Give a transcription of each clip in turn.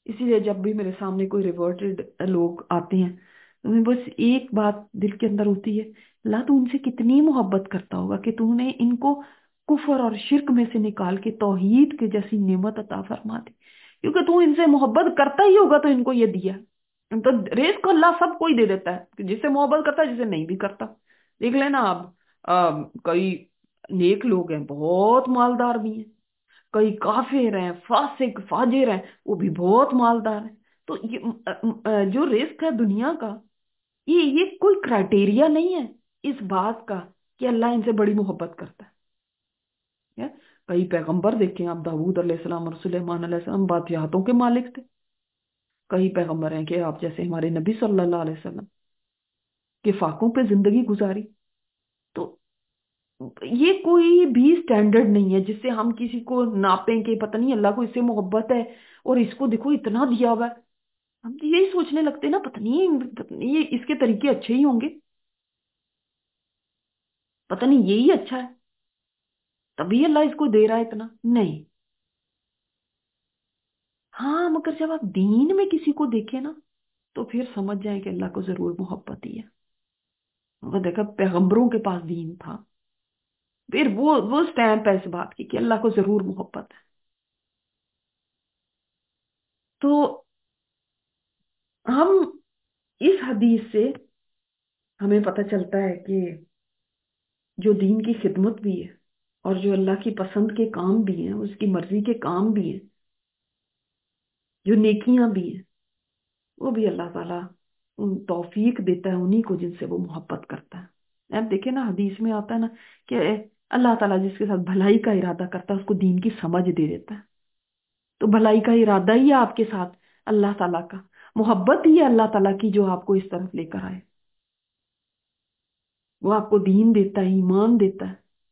اسی لیے جب بھی میرے سامنے کوئی ریورٹڈ لوگ آتے ہیں تو میں بس ایک بات دل کے اندر ہوتی ہے، اللہ تو ان سے کتنی محبت کرتا ہوگا کہ تو نے ان کو کفر اور شرک میں سے نکال کے توحید کے جیسی نعمت عطا فرما دی، کیونکہ تو ان سے محبت کرتا ہی ہوگا تو ان کو یہ دیا۔ تو رزق کو اللہ سب کو ہی دے دیتا ہے، کہ جسے محبت کرتا ہے جسے نہیں بھی کرتا۔ دیکھ لینا آپ، کئی نیک لوگ ہیں بہت مالدار بھی ہیں، کئی کافر ہیں فاسق فاجر ہیں وہ بھی بہت مالدار ہیں۔ تو جو رزق ہے دنیا کا، یہ کوئی کرائٹیریا نہیں ہے اس بات کا کہ اللہ ان سے بڑی محبت کرتا ہے۔ کئی پیغمبر دیکھیں آپ، داؤد علیہ السلام اور سلیمان علیہ السلام بادشاہتوں کے مالک تھے۔ کئی پیغمبر ہیں کہ آپ جیسے ہمارے نبی صلی اللہ علیہ وسلم کے فاقوں پہ زندگی گزاری۔ تو یہ کوئی بھی سٹینڈرڈ نہیں ہے جس سے ہم کسی کو ناپیں کہ پتہ نہیں اللہ کو اس سے محبت ہے اور اس کو دیکھو اتنا دیا ہوا ہے۔ ہم تو یہی سوچنے لگتے ہیں نا، پتہ نہیں یہ اس کے طریقے اچھے ہی ہوں گے، پتہ نہیں یہی اچھا ہے تبھی اللہ اس کو دے رہا ہے اتنا۔ نہیں، ہاں مگر جب آپ دین میں کسی کو دیکھیں نا تو پھر سمجھ جائیں کہ اللہ کو ضرور محبت ہی ہے۔ وہ دیکھا پیغمبروں کے پاس دین تھا، پھر وہ سٹیمپ ہے اس بات کی کہ اللہ کو ضرور محبت ہے۔ تو ہم اس حدیث سے ہمیں پتہ چلتا ہے کہ جو دین کی خدمت بھی ہے اور جو اللہ کی پسند کے کام بھی ہیں، اس کی مرضی کے کام بھی ہیں، جو نیکیاں بھی ہیں، وہ بھی اللہ تعالیٰ ان توفیق دیتا ہے انہی کو جن سے وہ محبت کرتا ہے۔ آپ دیکھیں نا حدیث میں آتا ہے نا کہ اللہ تعالیٰ جس کے ساتھ بھلائی کا ارادہ کرتا ہے اس کو دین کی سمجھ دے دیتا ہے۔ تو بھلائی کا ارادہ ہی ہے آپ کے ساتھ اللہ تعالیٰ کا، محبت ہی ہے اللہ تعالیٰ کی جو آپ کو اس طرف لے کر آئے۔ وہ آپ کو دین دیتا ہے، ایمان دیتا ہے،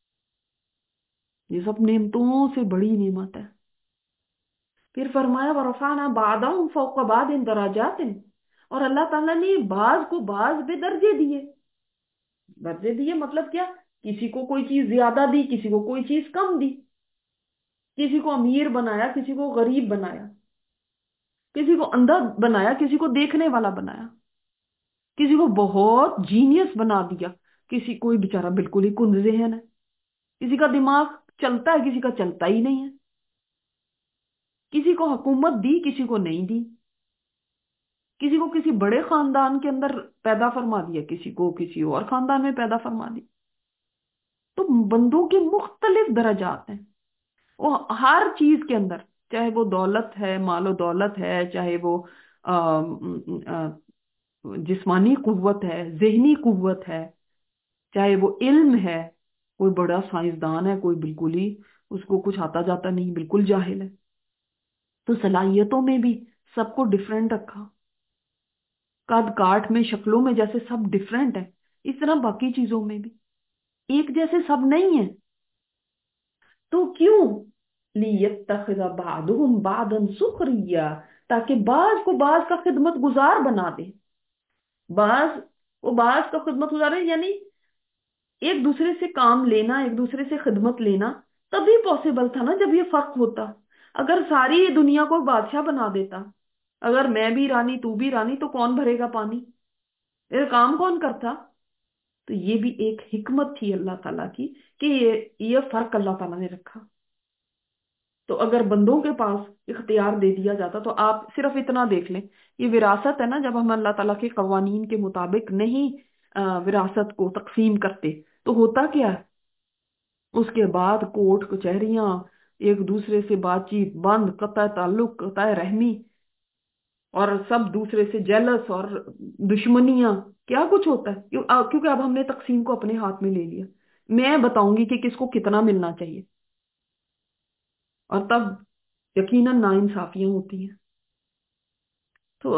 یہ سب نعمتوں سے بڑی نعمت ہے۔ پھر فرمایا ورفعنا بعضهم فوق بعض درجات، اور اللہ تعالیٰ نے بعض کو بعض پہ درجے دیے۔ درجے دیے مطلب کیا؟ کسی کو کوئی چیز زیادہ دی، کسی کو کوئی چیز کم دی، کسی کو امیر بنایا، کسی کو غریب بنایا، کسی کو اندھا بنایا، کسی کو دیکھنے والا بنایا، کسی کو بہت جینیس بنا دیا، کسی کوئی بیچارہ بالکل ہی کند ذہن ہے، کسی کا دماغ چلتا ہے کسی کا چلتا ہی نہیں ہے، کسی کو حکومت دی کسی کو نہیں دی، کسی کو کسی بڑے خاندان کے اندر پیدا فرما دیا، کسی کو کسی اور خاندان میں پیدا فرما دی۔ تو بندوں کے مختلف درجات ہیں، وہ ہر چیز کے اندر، چاہے وہ دولت ہے، مال و دولت ہے، چاہے وہ جسمانی قوت ہے، ذہنی قوت ہے، چاہے وہ علم ہے، کوئی بڑا سائنسدان ہے، کوئی بالکل ہی اس کو کچھ آتا جاتا نہیں، بالکل جاہل ہے۔ تو صلاحیتوں میں بھی سب کو ڈیفرنٹ رکھا، قد کاٹ میں، شکلوں میں، جیسے سب ڈیفرنٹ ہے اس طرح باقی چیزوں میں بھی ایک جیسے سب نہیں ہیں۔ تو کیوں؟ لیتخذ بعضهم بعضا سخریا، تاکہ بعض کو بعض کا خدمت گزار بنا دے، بعض کو بعض کا خدمت گزار، یعنی ایک دوسرے سے کام لینا، ایک دوسرے سے خدمت لینا تبھی پاسبل تھا نا جب یہ فرق ہوتا۔ اگر ساری دنیا کو بادشاہ بنا دیتا، اگر میں بھی رانی تو بھی رانی، تو کون بھرے گا پانی، پھر کام کون کرتا؟ تو یہ بھی ایک حکمت تھی اللہ تعالیٰ کی کہ یہ فرق اللہ تعالیٰ نے رکھا۔ تو اگر بندوں کے پاس اختیار دے دیا جاتا تو آپ صرف اتنا دیکھ لیں، یہ وراثت ہے نا، جب ہم اللہ تعالیٰ کے قوانین کے مطابق نہیں وراثت کو تقسیم کرتے تو ہوتا کیا ہے؟ اس کے بعد کورٹ کچہریاں، ایک دوسرے سے بات چیت بند، قطع تعلق، قطع رحمی، اور سب دوسرے سے جیلس اور دشمنیاں، کیا کچھ ہوتا ہے کیونکہ اب ہم نے تقسیم کو اپنے ہاتھ میں لے لیا، میں بتاؤں گی کہ کس کو کتنا ملنا چاہیے، اور تب یقیناً ناانصافیاں ہوتی ہیں۔ تو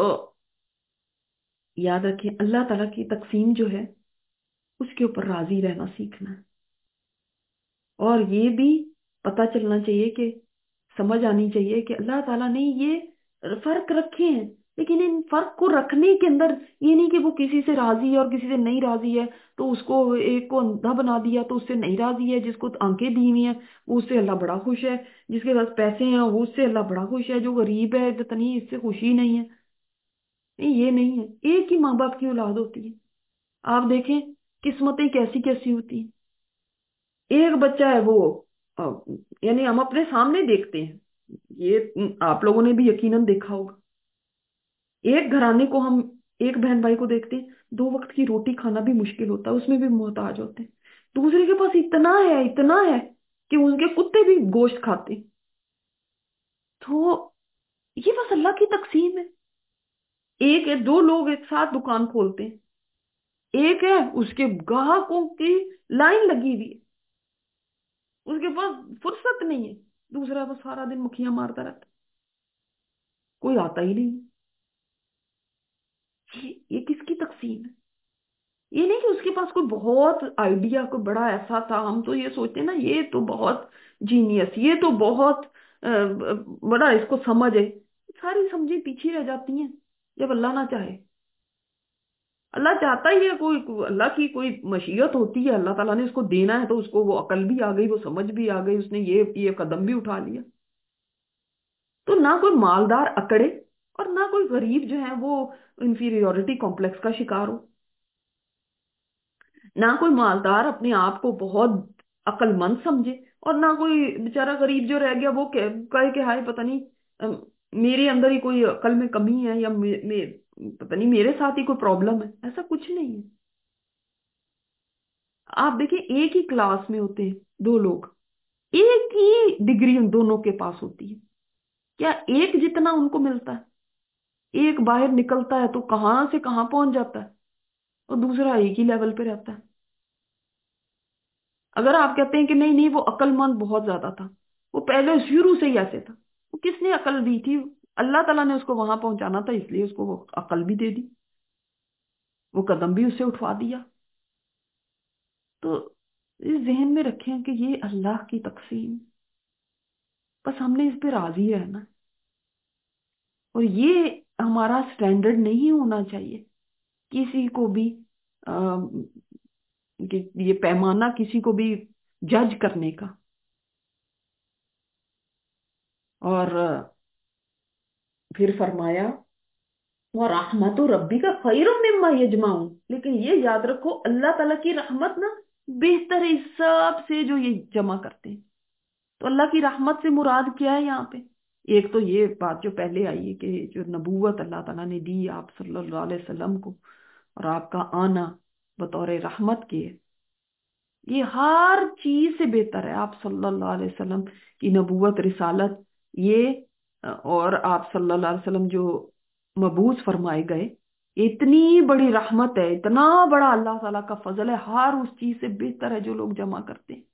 یاد رکھیں اللہ تعالیٰ کی تقسیم جو ہے اس کے اوپر راضی رہنا سیکھنا ہے، اور یہ بھی پتہ چلنا چاہیے کہ سمجھ آنی چاہیے کہ اللہ تعالیٰ نے یہ فرق رکھے ہیں، लेकिन इन फर्क को रखने के अंदर ये नहीं कि वो किसी से राजी है और किसी से नहीं राजी है, तो उसको एक को अंधा बना दिया तो उससे नहीं राजी है, जिसको आंखें दी हुई हैं वो उससे अल्लाह बड़ा खुश है, जिसके पास पैसे हैं वो उससे अल्लाह बड़ा खुश है, जो गरीब है इतनी इससे खुशी नहीं है। नहीं, ये नहीं है। एक ही माँ बाप की औलाद होती है। आप देखें किस्मतें कैसी कैसी होती हैं। एक बच्चा है वो अ, यानी हम अपने सामने देखते हैं, ये आप लोगों ने भी यकीनन देखा होगा। एक घराने को हम, एक बहन भाई को देखते हैं, दो वक्त की रोटी खाना भी मुश्किल होता है, उसमें भी मोहताज होते हैं। दूसरे के पास इतना है कि उसके कुत्ते भी गोश्त खाते हैं। तो ये बस अल्लाह की तकसीम है। एक है, दो लोग एक साथ दुकान खोलते हैं, एक है उसके ग्राहकों की लाइन लगी हुई है, उसके पास फुर्सत नहीं है, दूसरा बस सारा दिन मुखिया मारता रहता है, कोई आता ही नहीं। ये किसकी तकसीम है? ये नहीं कि उसके पास कोई बहुत आइडिया, कोई बड़ा ऐसा था, हम तो ये सोचते हैं ना ये तो बहुत जीनियस, ये तो बहुत बड़ा इसको समझ है। सारी समझें पीछे रह जाती हैं जब अल्लाह ना चाहे। अल्लाह चाहता ही है, अल्लाह की कोई मशीयत होती है, अल्लाह ताला ने उसको देना है तो उसको वो अकल भी आ गई, वो समझ भी आ गई, उसने ये कदम भी उठा लिया। तो ना कोई मालदार अकड़े और ना कोई गरीब जो है वो इंफीरियोरिटी कॉम्प्लेक्स का शिकार हो। ना कोई मालदार अपने आप को बहुत अक्लमंद समझे, और ना कोई बेचारा गरीब जो रह गया वो कहे कि हाय पता नहीं मेरे अंदर ही कोई अकल में कमी है, या पता नहीं मेरे साथ ही कोई प्रॉब्लम है। ऐसा कुछ नहीं है। आप देखिए एक ही क्लास में होते हैं दो लोग, एक ही डिग्री उन दोनों के पास होती है, क्या एक जितना उनको मिलता है? एक बाहर निकलता है तो कहाँ से कहाँ पहुंच जाता है, और दूसरा एक ही लेवल पे रहता है। अगर आप कहते हैं कि नहीं नहीं वो अक्लमंद बहुत ज्यादा था, वो पहले शुरू से ही ऐसे था, वो किसने अकल दी थी? अल्लाह ताला ने उसको वहां पहुंचाना था, इसलिए उसको वो अकल भी दे दी, वो कदम भी उससे उठवा दिया। तो इस जहन में रखें कि ये अल्लाह की तकसीम, बस हमने इस पे राजी रहना। और ये हमारा स्टैंडर्ड नहीं होना चाहिए किसी को भी, आ, कि ये पैमाना किसी को भी जज करने का। और फिर फरमाया वह रहमत रब्बी का खैर मिम्मा यजमाऊन, लेकिन ये याद रखो अल्लाह ताला की रहमत ना बेहतर है इस सब से जो ये जमा करते हैं। तो अल्लाह की रहमत से मुराद क्या है यहाँ पे? एक तो ये बात जो पहले आई है कि जो नबूवत अल्लाह ताला ने दी आप सल्लल्लाहु अलैहि वसल्लम को, और आपका आना बतौर रहमत के, ये हर चीज से बेहतर है। आप सल्लल्लाहु अलैहि वसल्लम की नबूवत, रिसालत, ये और आप सल्लल्लाहु अलैहि वसल्लम जो मबूस फरमाए गए, ये इतनी बड़ी रहमत है, इतना बड़ा अल्लाह ताला का फजल है, हर उस चीज से बेहतर है जो लोग जमा करते हैं।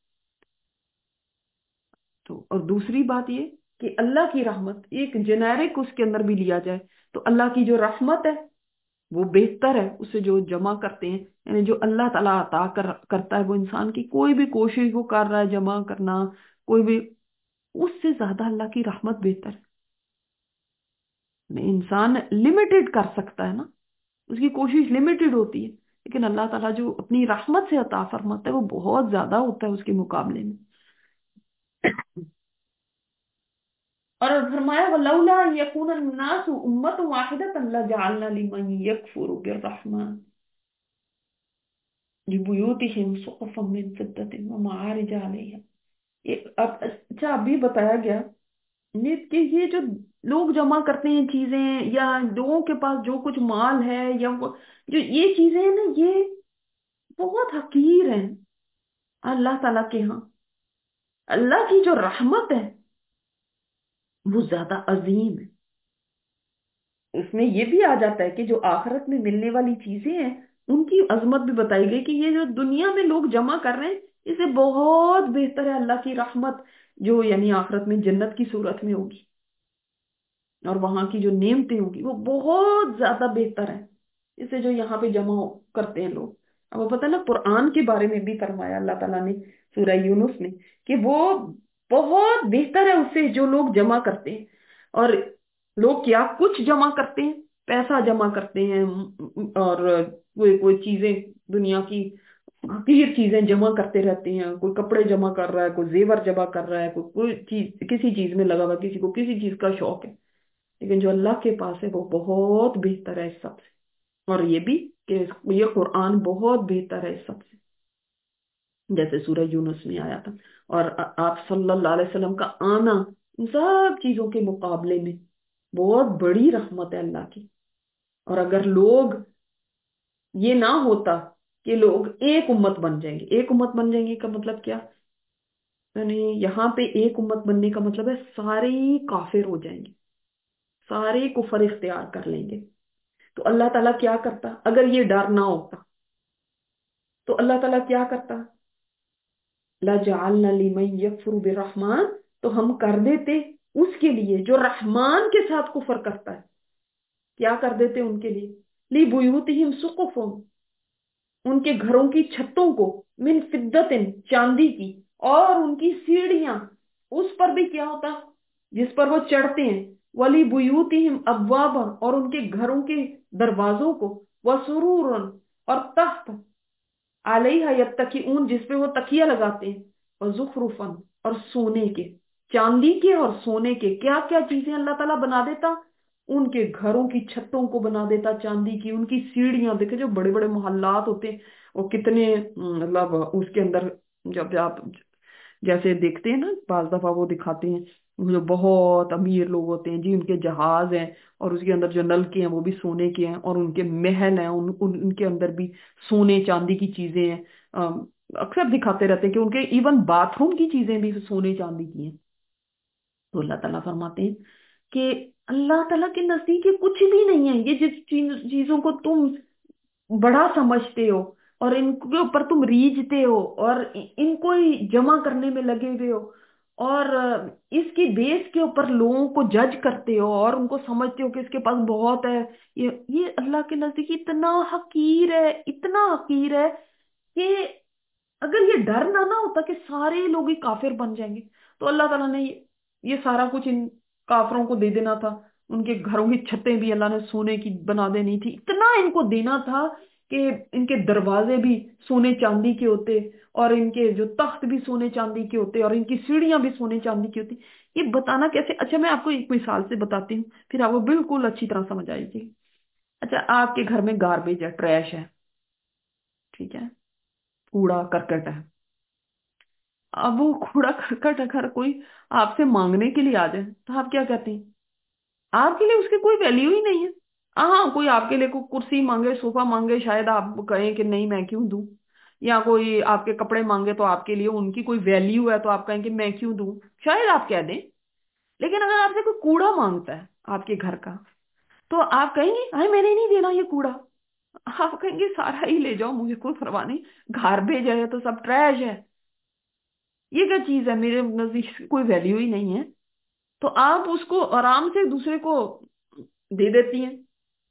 तो और दूसरी बात ये कि अल्लाह की रहमत एक जेनेरिक उसके अंदर भी लिया जाए तो अल्लाह की जो रहमत है वो बेहतर है उसे जो जमा करते हैं, यानी जो अल्लाह ताला करता है वो इंसान की कोई भी कोशिश वो कर रहा है जमा करना, कोई भी, उससे ज्यादा अल्लाह की रहमत बेहतर है। इंसान लिमिटेड कर सकता है ना, उसकी कोशिश लिमिटेड होती है, लेकिन अल्लाह ताला जो अपनी रहमत से अता फरमाता है वो बहुत ज्यादा होता है उसके मुकाबले में। और फरमाया वलौला यकून अन्नास उम्मत वाहिदतन लजअलना लिमन यकफुरु बिर्रहमान लिबुयूतिहिम सुक़फ़न मिन फ़िद्दतिन व मआरिज अलैहा। ये अब अच्छा अभी बताया गया ये कि ये जो लोग जमा करते हैं चीजें, या लोगों के पास जो कुछ माल है, या वो जो ये चीजें हैं ना, ये बहुत हकीर हैं अल्लाह ताला के यहाँ। अल्लाह की जो रहमत है वो ज्यादा अजीम है। उसमें ये भी आ जाता है कि जो आखिरत में मिलने वाली चीजें हैं उनकी अजमत भी बताई गई कि ये जो दुनिया में लोग जमा कर रहे हैं इसे बहुत बेहतर है अल्लाह की रहमत, जो यानी आखिरत में जन्नत की सूरत में होगी, और वहां की जो नेमतें होगी वो बहुत ज्यादा बेहतर है इसे जो यहाँ पे जमा करते हैं लोग। अब वो पता है ना कुरान के बारे में भी फरमाया अल्लाह ताला ने सूरह यूनुस में कि वो बहुत बेहतर है उससे जो लोग जमा करते हैं। और लोग क्या कुछ जमा करते हैं? پیسہ جمع کرتے ہیں، اور کوئی کوئی چیزیں دنیا کی حقیر چیزیں جمع کرتے رہتے ہیں، کوئی کپڑے جمع کر رہا ہے، کوئی زیور جمع کر رہا ہے، کوئی چیز کسی چیز میں لگا ہوا، کسی کو کسی چیز کا شوق ہے، لیکن جو اللہ کے پاس ہے وہ بہت بہتر ہے اس سب سے۔ اور یہ بھی کہ یہ قرآن بہت بہتر ہے اس سب سے، جیسے سورہ یونس میں آیا تھا۔ اور آپ صلی اللہ علیہ وسلم کا آنا ان سب چیزوں کے مقابلے میں بہت بڑی رحمت ہے اللہ کی۔ اور اگر لوگ یہ نہ ہوتا کہ لوگ ایک امت بن جائیں گے، ایک امت بن جائیں گے کا مطلب کیا؟ یعنی یہاں پہ ایک امت بننے کا مطلب ہے سارے ہی کافر ہو جائیں گے، سارے کفر اختیار کر لیں گے۔ تو اللہ تعالیٰ کیا کرتا اگر یہ ڈر نہ ہوتا؟ تو اللہ تعالیٰ کیا کرتا؟ لَجَعَلْنَا لِمَن يَكْفُرُ بِالرَّحْمَٰنِ، تو ہم کر دیتے اس کے لیے جو رحمان کے ساتھ کفر کرتا ہے، کیا کر دیتے ان کے لیے؟ لِبُيُوتِهِمْ سُقُفٌ، ان کے گھروں کی چھتوں کو، من فِضَّةٍ، چاندی کی، اور ان کی سیڑھیاں، اس پر بھی کیا ہوتا جس پر وہ چڑھتے ہیں، وَلِبُيُوتِهِمْ أَبْوَابًا، اور ان کے گھروں کے دروازوں کو، وَسُرُورًا، اور تخت، علیہ یتکئون، جس پہ وہ تکیہ لگاتے ہیں، اور زخرفن، اور سونے کے، چاندی کے اور سونے کے کیا کیا چیزیں اللہ تعالیٰ بنا دیتا؟ ان کے گھروں کی چھتوں کو بنا دیتا چاندی کی، ان کی سیڑھیاں دیکھیں جو بڑے بڑے محلات ہوتے ہیں وہ کتنے مطلب اس کے اندر، جب آپ جیسے دیکھتے ہیں نا بعض دفعہ وہ دکھاتے ہیں، وہ جو بہت امیر لوگ ہوتے ہیں جی ان کے جہاز ہیں، اور اس کے اندر جو نلکے ہیں وہ بھی سونے کے ہیں، اور ان کے محل ہیں، ان کے اندر بھی سونے چاندی کی چیزیں ہیں۔ اکثر دکھاتے رہتے ہیں کہ ان کے ایون باتھ روم کی چیزیں بھی سونے چاندی کی ہیں۔ تو اللہ تعالیٰ فرماتے ہیں کہ اللہ تعالیٰ کے نزدیک یہ کچھ بھی نہیں ہے، یہ جس چیزوں کو تم بڑا سمجھتے ہو اور ان کے اوپر تم ریجھتے ہو اور ان کو ہی جمع کرنے میں لگے ہوئے ہو، اور اس کی بیس کے اوپر لوگوں کو جج کرتے ہو اور ان کو سمجھتے ہو کہ اس کے پاس بہت ہے، یہ اللہ کے نزدیک اتنا حقیر ہے، اتنا حقیر ہے کہ اگر یہ ڈر نہ ہوتا کہ سارے لوگ ہی کافر بن جائیں گے، تو اللہ تعالیٰ نے یہ سارا کچھ ان کافروں کو دے دینا تھا۔ ان کے گھروں کی چھتیں بھی اللہ نے سونے کی بنا دینی تھی، اتنا ان کو دینا تھا کہ ان کے دروازے بھی سونے چاندی کے ہوتے، اور ان کے جو تخت بھی سونے چاندی کے ہوتے، اور ان کی سیڑھیاں بھی سونے چاندی کی ہوتی۔ یہ بتانا کیسے؟ اچھا میں آپ کو ایک مثال سے بتاتی ہوں، پھر آپ کو بالکل اچھی طرح سمجھ آئے گی۔ اچھا آپ کے گھر میں گاربیج ہے، ٹریش ہے، ٹھیک ہے، کوڑا کرکٹ ہے۔ اب وہ کوڑا کرکٹ اگر کوئی آپ سے مانگنے کے لیے آ جائے تو آپ کیا کہتے ہیں؟ آپ کے لیے اس کی کوئی ویلیو ہی نہیں ہے۔ ہاں کوئی آپ کے لیے کوئی کرسی مانگے، صوفہ مانگے، شاید آپ کہیں کہ نہیں میں کیوں دوں، یا کوئی آپ کے کپڑے مانگے تو آپ کے لیے ان کی کوئی ویلیو ہے تو آپ کہیں کہ میں کیوں دوں، شاید آپ کہہ دیں۔ لیکن اگر آپ سے کوئی کوڑا مانگتا ہے آپ کے گھر کا، تو آپ کہیں گے ارے میں نے نہیں دینا یہ کوڑا، آپ کہیں گے سارا ہی لے جاؤ مجھے کوئی پرواہ نہیں، گاربیج ہے تو سب ٹریش ہے، یہ کیا چیز ہے میرے نزدیک کوئی ویلیو ہی نہیں ہے، تو آپ اس کو آرام سے دوسرے کو دے دیتی ہیں۔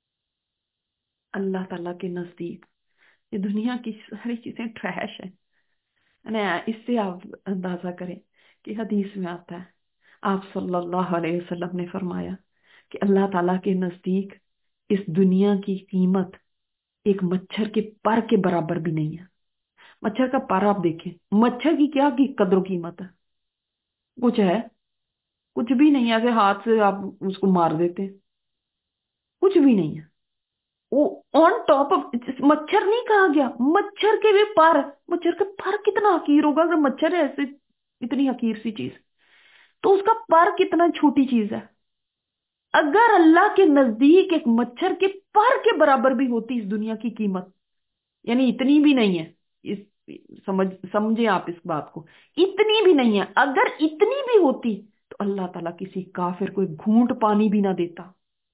اللہ تعالیٰ کے نزدیک یہ دنیا کی ساری چیزیں ٹریش ہے۔ یعنی اس سے آپ اندازہ کریں کہ حدیث میں آتا ہے، آپ صلی اللہ علیہ وسلم نے فرمایا کہ اللہ تعالیٰ کے نزدیک اس دنیا کی قیمت ایک مچھر کے پر کے برابر بھی نہیں ہے۔ مچھر کا پر آپ دیکھیں، مچھر کی کیا کی قدر و قیمت ہے؟ کچھ ہے؟ کچھ بھی نہیں ہے، ایسے ہاتھ سے آپ اس کو مار دیتے ہیں، کچھ بھی نہیں ہے۔ وہ آن ٹاپ آف مچھر نہیں کہا گیا، مچھر کے بھی پر، مچھر کا پر کتنا حقیر ہوگا اگر مچھر ہے ایسے اتنی حقیر سی چیز، تو اس کا پر کتنا چھوٹی چیز ہے۔ اگر اللہ کے نزدیک ایک مچھر کے پر کے برابر بھی ہوتی اس دنیا کی قیمت، یعنی اتنی بھی نہیں ہے، اس سمجھیں آپ اس بات کو، اتنی بھی نہیں ہے، اگر اتنی بھی ہوتی تو اللہ تعالیٰ کسی کافر کو ایک گھونٹ پانی بھی نہ دیتا۔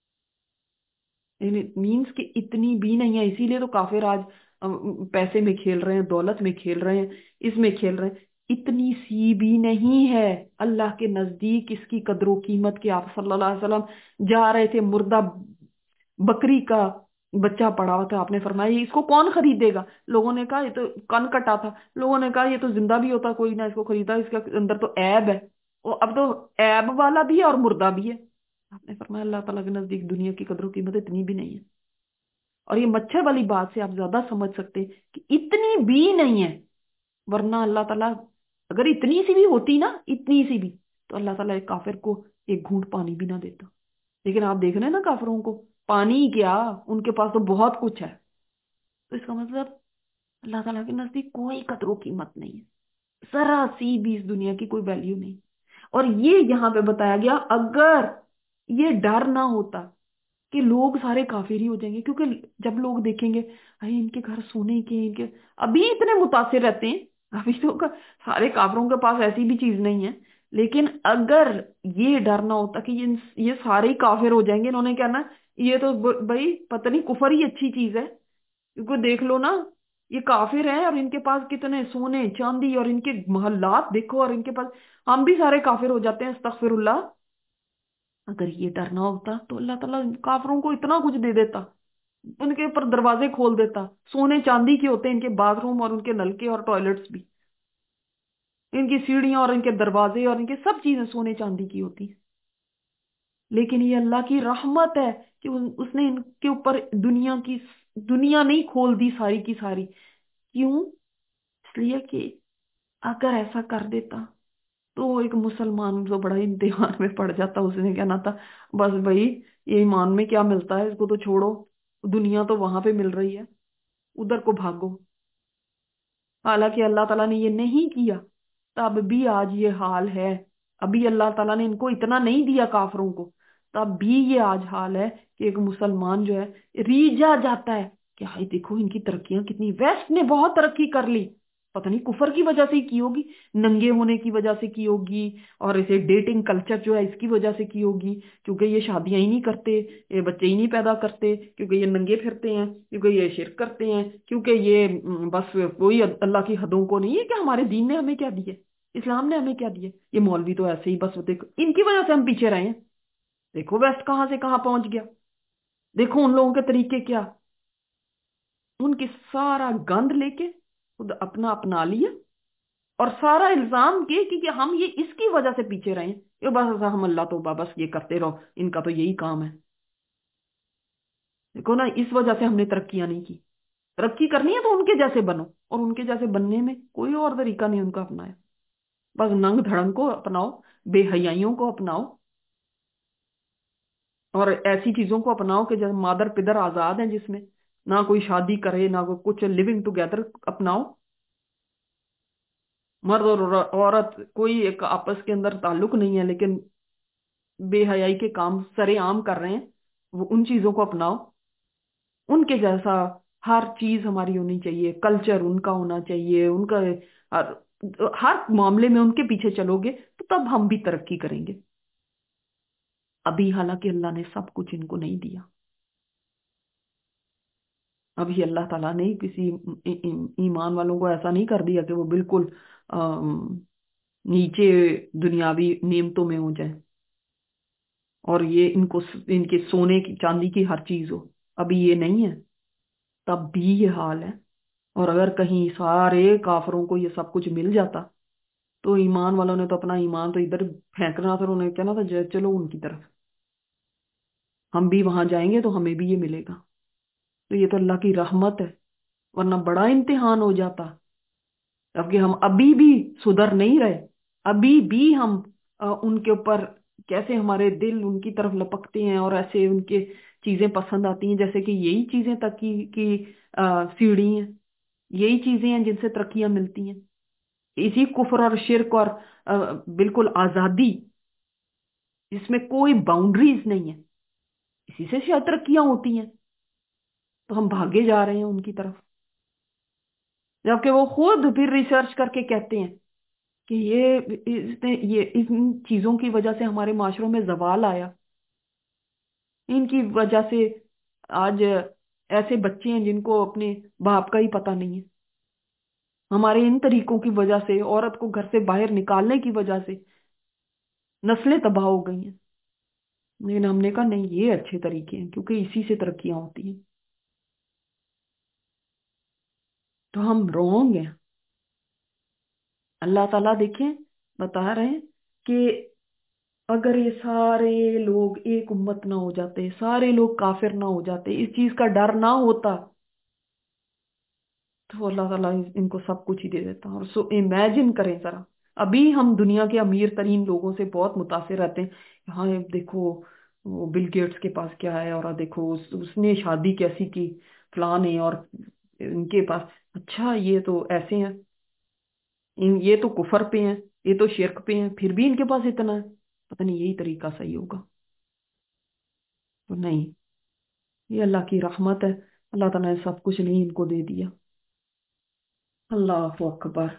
مینس کہ اتنی بھی نہیں ہے، اسی لیے تو کافر آج پیسے میں کھیل رہے ہیں، دولت میں کھیل رہے ہیں، اس میں کھیل رہے ہیں، اتنی سی بھی نہیں ہے اللہ کے نزدیک اس کی قدر و قیمت کے۔ آپ صلی اللہ علیہ وسلم جا رہے تھے، مردہ بکری کا بچہ پڑا ہوا تھا، آپ نے فرمایا اس کو کون خریدے گا؟ لوگوں نے کہا یہ تو کن کٹا تھا، لوگوں نے کہا یہ تو زندہ بھی ہوتا کوئی نہ اس کو خریدا، اس کے اندر تو عیب ہے۔ اب تو عیب والا بھی ہے اور مردہ بھی ہے، आपने फरमाया अल्लाह ताला के नजदीक दुनिया की कदर कीमत इतनी भी नहीं है। और ये मच्छर वाली बात से आप ज्यादा समझ सकते हैं कि इतनी भी नहीं है। वरना अल्लाह ताला अगर इतनी सी भी होती ना, इतनी सी भी, तो अल्लाह ताला एक काफिर को एक घूंट पानी भी ना देता। लेकिन आप देख रहे हैं ना काफिरों को, पानी क्या, उनके पास तो बहुत कुछ है। तो इसका मतलब अल्लाह ताला के नजदीक कोई कदर कीमत नहीं है, जरा सी भी इस दुनिया की कोई वैल्यू नहीं। और ये यहाँ पे बताया गया, अगर ये डर ना होता कि लोग सारे काफिर ही हो जाएंगे, क्योंकि जब लोग देखेंगे अरे इनके घर सोने के, इनके अभी इतने मुतासिर रहते हैं, अभी तो सारे काफिरों के पास ऐसी भी चीज नहीं है। लेकिन अगर ये डर ना होता कि ये सारे ही काफिर हो जाएंगे, इन्होंने क्या ना, ये तो भाई पता नहीं कुफर ही अच्छी चीज है, क्योंकि देख लो ना, ये काफिर है और इनके पास कितने सोने चांदी, और इनके महल्लात देखो, और इनके पास, हम भी सारे काफिर हो जाते हैं, अस्तगफिरुल्लाह। अगर ये डर ना होता तो अल्लाह ताला काफिरों को इतना कुछ दे देता, उनके ऊपर दरवाजे खोल देता, सोने चांदी के होते इनके बाथरूम और उनके नलके और टॉयलेट्स भी, इनकी सीढ़ियां और इनके दरवाजे और इनके सब चीजें सोने चांदी की होती। लेकिन ये अल्लाह की रहमत है कि उसने इनके ऊपर दुनिया नहीं खोल दी सारी की सारी। क्यों? इसलिए कि अगर ऐसा कर देता तो एक मुसलमान तो बड़ा इम्तिहान में पड़ जाता, उसने क्या ना था, बस भाई ये ईमान में क्या मिलता है, इसको तो छोड़ो, दुनिया तो वहां पे मिल रही है, उधर को भागो। हालांकि अल्लाह ताला ने ये नहीं किया, तब भी आज ये हाल है। अभी अल्लाह ताला ने इनको इतना नहीं दिया काफरों को, तब भी ये आज हाल है कि एक मुसलमान जो है रीझा जाता है कि हाय देखो इनकी तरक्कियां कितनी, वेस्ट ने बहुत तरक्की कर ली, पता नहीं कुफर की वजह से ही की होगी, नंगे होने की वजह से की होगी, और इसे डेटिंग कल्चर जो है इसकी वजह से की होगी, क्योंकि ये शादियां ही नहीं करते, ये बच्चे ही नहीं पैदा करते, क्योंकि ये नंगे फिरते हैं, क्योंकि ये शिरक करते हैं, क्योंकि ये बस कोई अल्लाह की हदों को नहीं है कि हमारे दीन ने हमें क्या दिया, इस्लाम ने हमें क्या दिया, ये मौलवी तो ऐसे ही बस देखो इनकी वजह से हम पीछे रहे हैं। देखो वेस्ट कहाँ से कहाँ पहुंच गया, देखो उन लोगों के तरीके क्या, उनकी सारा गंद लेके खुद अपना अपना लिया, और सारा इल्जाम के कि हम ये इसकी वजह से पीछे रहे हैं, ये बस हम अल्लाह तौबा बस ये करते रहो, इनका तो यही काम है। देखो ना, इस वजह से हमने तरक्कियां नहीं की। तरक्की करनी है तो उनके जैसे बनो, और उनके जैसे बनने में कोई और तरीका नहीं उनका अपनाया, बस नंग धड़ंग को अपनाओ, बेहयाइयों को अपनाओ, और ऐसी चीजों को अपनाओ कि जब मादर पिदर आजाद हैं, जिसमें ना कोई शादी करे ना कोई कुछ, लिविंग टुगेदर अपनाओ, मर्द और औरत कोई एक आपस के अंदर ताल्लुक नहीं है, लेकिन बेहयाई के काम सरेआम कर रहे हैं, वो उन चीजों को अपनाओ, उनके जैसा हर चीज हमारी होनी चाहिए, कल्चर उनका होना चाहिए, उनका हर हर मामले में उनके पीछे चलोगे तो तब हम भी तरक्की करेंगे। अभी हालांकि अल्लाह ने सब कुछ इनको नहीं दिया, अभी अल्लाह ताला ने किसी ईमान वालों को ऐसा नहीं कर दिया कि वो बिल्कुल अम, नीचे दुनियावी नेमतों में हो जाए, और ये इनको इनके सोने की चांदी की हर चीज हो, अभी ये नहीं है, तब भी ये हाल है। और अगर कहीं सारे काफरों को ये सब कुछ मिल जाता, तो ईमान वालों ने तो अपना ईमान तो इधर फेंकना था, उन्होंने कहना था चलो उनकी तरफ, हम भी वहां जाएंगे तो हमें भी ये मिलेगा। तो ये तो अल्लाह की रहमत है, वरना बड़ा इम्तिहान हो जाता। जबकि हम अभी भी सुधर नहीं रहे, अभी भी हम उनके ऊपर कैसे हमारे दिल उनकी तरफ लपकते हैं, और ऐसे उनके चीजें पसंद आती हैं, जैसे कि यही चीजें तक की सीढ़ी हैं, यही चीजें हैं जिनसे तरक्कियां मिलती हैं, इसी कुफर और शिरक और बिल्कुल आजादी, जिसमें कोई बाउंड्रीज नहीं है, इसी से शायद तरक्कियां होती हैं। तो हम भागे जा रहे हैं उनकी तरफ, जबकि वो खुद फिर रिसर्च करके कहते हैं कि ये इन चीजों की वजह से हमारे माशरों में जवाल आया, इनकी वजह से आज ऐसे बच्चे हैं जिनको अपने बाप का ही पता नहीं है, हमारे इन तरीकों की वजह से, औरत को घर से बाहर निकालने की वजह से नस्लें तबाह हो गई हैं। लेकिन हमने कहा नहीं, ये अच्छे तरीके हैं, क्योंकि इसी से तरक्कियां होती हैं। तो हम रोंग हैं। अल्लाह ताला देखें बता रहे हैं कि اگر یہ سارے لوگ ایک امت نہ ہو جاتے، سارے لوگ کافر نہ ہو جاتے، اس چیز کا ڈر نہ ہوتا، تو اللہ تعالیٰ ان کو سب کچھ ہی دے دیتا. اور سو امیجن کریں ذرا، ابھی ہم دنیا کے امیر ترین لوگوں سے بہت متاثر رہتے ہیں. ہاں دیکھو وہ بل گیٹس کے پاس کیا ہے، اور دیکھو اس نے شادی کیسی کی، فلان ہے، اور ان کے پاس اچھا یہ تو ایسے ہیں، یہ تو کفر پہ ہیں، یہ تو شرک پہ ہیں، پھر بھی ان کے پاس اتنا ہے. پتہ نہیں یہی طریقہ صحیح ہوگا؟ تو نہیں، یہ اللہ کی رحمت ہے. اللہ تعالیٰ نے سب کچھ نہیں ان کو دے دیا. اللہ اکبر.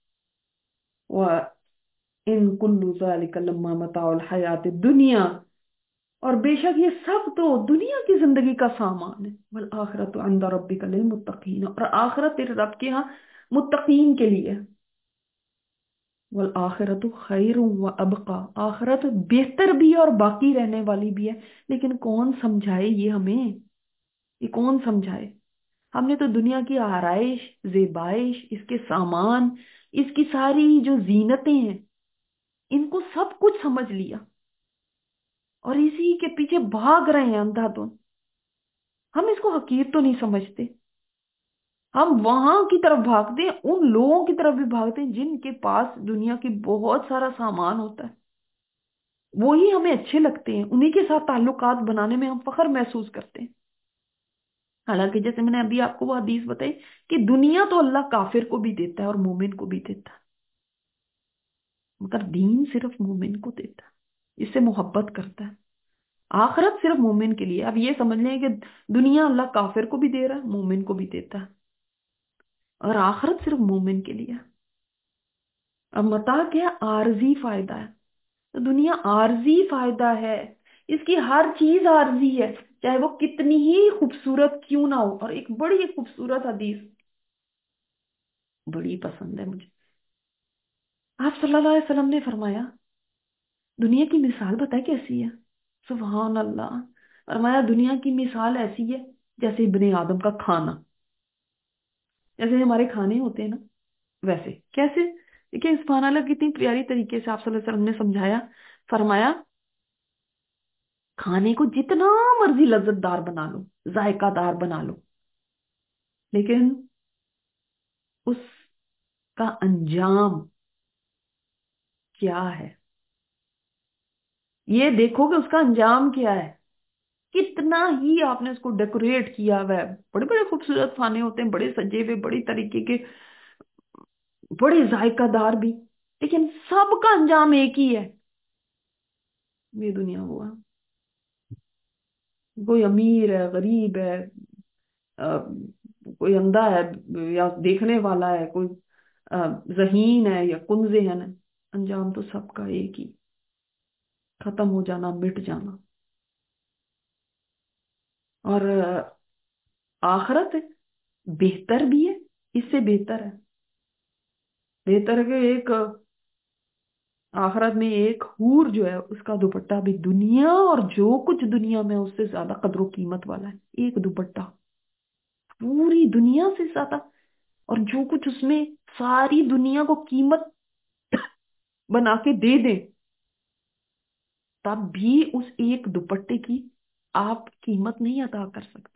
وَإِن كُلُّ ذَلِكَ لَمَّا مَتَاعُ الْحَيَاةِ الدُّنْيَا، اور بے شک یہ سب تو دنیا کی زندگی کا سامان ہے. وَالْآخِرَةُ عِندَ رَبِّكَ لِلْمُتَّقِينَ، اور آخرت تیرے رب کے ہاں متقین کے لیے. وَالْآخِرَةُ خَيْرٌ وَأَبْقَى، آخرت بہتر بھی ہے اور باقی رہنے والی بھی ہے. لیکن کون سمجھائے یہ ہمیں؟ یہ کون سمجھائے؟ ہم نے تو دنیا کی آرائش، زیبائش، اس کے سامان، اس کی ساری جو زینتیں ہیں، ان کو سب کچھ سمجھ لیا اور اسی کے پیچھے بھاگ رہے ہیں اندھا دھند. ہم اس کو حقیر تو نہیں سمجھتے. ہم وہاں کی طرف بھاگتے ہیں، ان لوگوں کی طرف بھی بھاگتے ہیں جن کے پاس دنیا کی بہت سارا سامان ہوتا ہے. وہی ہمیں اچھے لگتے ہیں، انہی کے ساتھ تعلقات بنانے میں ہم فخر محسوس کرتے ہیں. حالانکہ جیسے میں نے ابھی آپ کو وہ حدیث بتائی کہ دنیا تو اللہ کافر کو بھی دیتا ہے اور مومن کو بھی دیتا ہے، مگر دین صرف مومن کو دیتا ہے، اس سے محبت کرتا ہے. آخرت صرف مومن کے لیے. اب یہ سمجھ لیں کہ دنیا اللہ کافر کو بھی دے رہا ہے، مومن کو بھی دیتا ہے، اور آخرت صرف مومن کے لیے. اب متاع کیا؟ عارضی فائدہ ہے. تو دنیا عارضی فائدہ ہے، اس کی ہر چیز عارضی ہے، چاہے وہ کتنی ہی خوبصورت کیوں نہ ہو. اور ایک بڑی خوبصورت حدیث بڑی پسند ہے مجھے. آپ صلی اللہ علیہ وسلم نے فرمایا، دنیا کی مثال بتائے کیسی ہے؟ سبحان اللہ. فرمایا دنیا کی مثال ایسی ہے جیسے ابن آدم کا کھانا. جیسے ہمارے کھانے ہوتے ہیں نا، ویسے. کیسے؟ دیکھیں سبحان اللہ کتنی پیاری طریقے سے آپ صلی اللہ علیہ وسلم نے سمجھایا. فرمایا کھانے کو جتنا مرضی لذت دار بنا لو، ذائقہ دار بنا لو، لیکن اس کا انجام کیا ہے یہ دیکھو کہ اس کا انجام کیا ہے. کتنا ہی آپ نے اس کو ڈیکوریٹ کیا ہوا ہے، بڑے بڑے خوبصورت کھانے ہوتے ہیں، بڑے سجے ہوئے، بڑی طریقے کے، بڑے ذائقہ دار بھی، لیکن سب کا انجام ایک ہی ہے. یہ دنیا ہوا، کوئی امیر ہے، غریب ہے، آ، کوئی اندھا ہے یا دیکھنے والا ہے، کوئی ذہین ہے یا کن ذہن ہے، انجام تو سب کا ایک ہی، ختم ہو جانا، مٹ جانا. اور آخرت بہتر بھی ہے، اس سے بہتر ہے. بہتر ہے کہ ایک آخرت میں ایک حور جو ہے اس کا دوپٹہ بھی دنیا اور جو کچھ دنیا میں اس سے زیادہ قدر و قیمت والا ہے. ایک دوپٹہ پوری دنیا سے زیادہ، اور جو کچھ اس میں ساری دنیا کو قیمت بنا کے دے دیں، تب بھی اس ایک دوپٹے کی آپ قیمت نہیں ادا کر سکتے.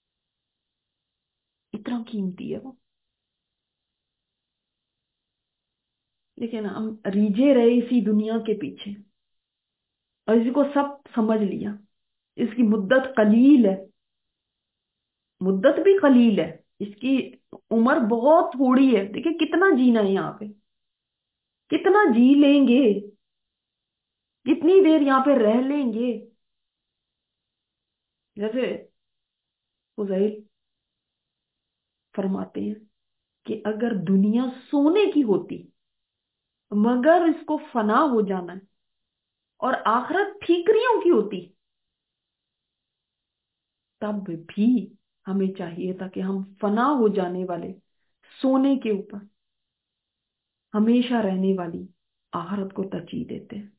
اتنا قیمتی ہے وہ. لیکن ہم ریجے رہے اسی دنیا کے پیچھے، اور اسی کو سب سمجھ لیا. اس کی مدت قلیل ہے، مدت بھی قلیل ہے، اس کی عمر بہت تھوڑی ہے. دیکھیں کتنا جینا ہے یہاں پہ، کتنا جی لیں گے، کتنی دیر یہاں پہ رہ لیں گے. جیسے فضیل فرماتے ہیں کہ اگر دنیا سونے کی ہوتی مگر اس کو فنا ہو جانا ہے، اور آخرت ٹھیکریوں کی ہوتی، تب بھی ہمیں چاہیے تھا کہ ہم فنا ہو جانے والے سونے کے اوپر ہمیشہ رہنے والی آخرت کو ترجیح دیتے ہیں.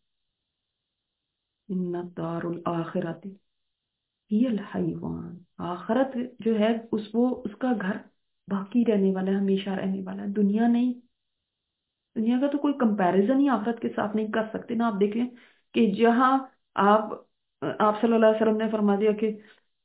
ان الدار الآخرت ہی الحیوان، آخرت جو ہے اس کا گھر باقی رہنے والا ہے، ہمیشہ رہنے والا ہے. دنیا نہیں. دنیا کا تو کوئی کمپیریزن ہی آخرت کے ساتھ نہیں کر سکتے نا. آپ دیکھ لیں کہ جہاں آپ آپ صلی اللہ علیہ وسلم نے فرما دیا کہ